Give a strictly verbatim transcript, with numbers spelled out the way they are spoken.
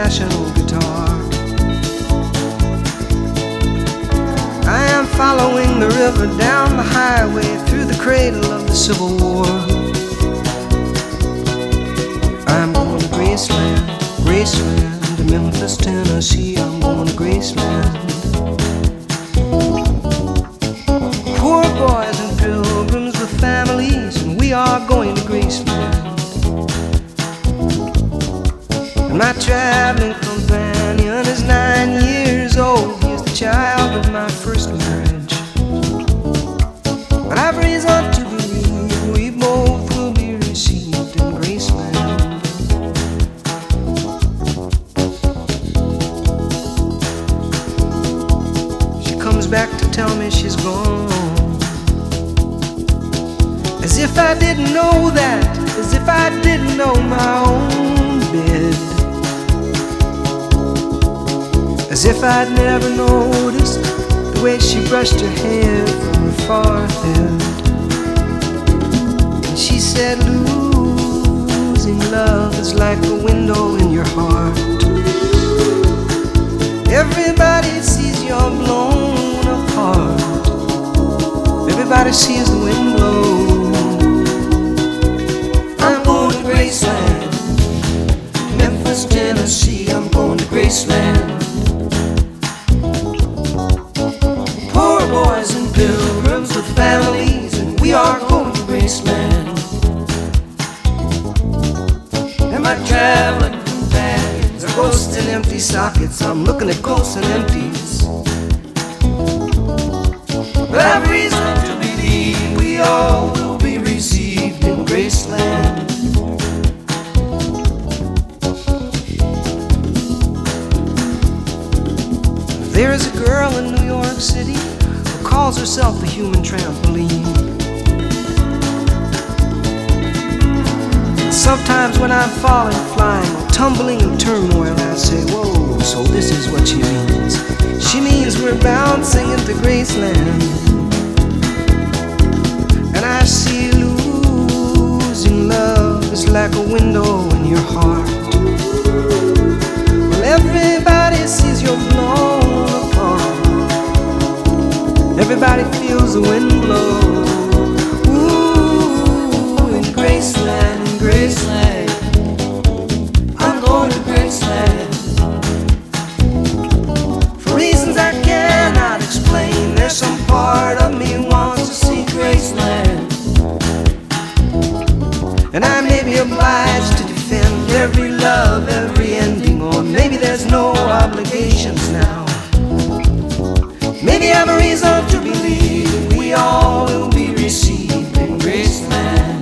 old-fashioned old guitar. I am following the river down the highway through the cradle of the Civil War. I'm going to Graceland, Graceland, to Memphis, Tennessee. I'm going to Graceland. Poor boys and pilgrims with families, and we are going to Graceland. And my traveling companion is nine years old. He is the child of my first marriage. But I've reason to believe we both will be received in Graceland. She comes back to tell me she's gone, as if I didn't know that, as if I didn't know my own bed, as if I'd never noticed the way she brushed her hair from her forehead. And she said, losing love is like a window in your heart. Everybody sees you're blown apart. Everybody sees the wind blow. I'm going to Graceland, Memphis, Tennessee. I'm going to Graceland. Poor boys and pilgrims with families, and we are going to Graceland. And my traveling companions are ghosts in empty sockets. I'm looking at ghosts and empties. But I've reason to believe we all will be received in Graceland. There is a girl in New York City who calls herself the human trampoline. Sometimes when I'm falling, flying, or tumbling in turmoil, I say, whoa, so this is what she means. She means we're bouncing into Graceland. And I see losing love is like a window in your heart. Well, everybody sees you're blown apart. Everybody feels the wind blow. Ooh, in Graceland, in Graceland, I'm going to Graceland. For reasons I cannot explain, there's some part of me wants to see Graceland. And I may be obliged to defend every love, every ending, or maybe there's no obligations now. Maybe I have a reason to believe we all will be received in Graceland.